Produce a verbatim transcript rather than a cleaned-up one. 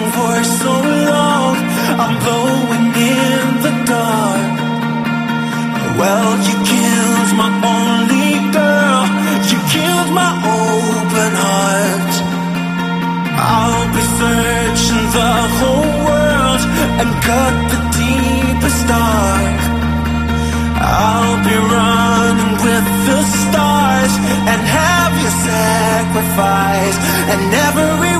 for so long. I'm blowing in the dark. Well, you killed my only girl. You killed my open heart. I'll be searching the whole world and cut the deepest dark. I'll be running with the stars and have you sacrifice. And every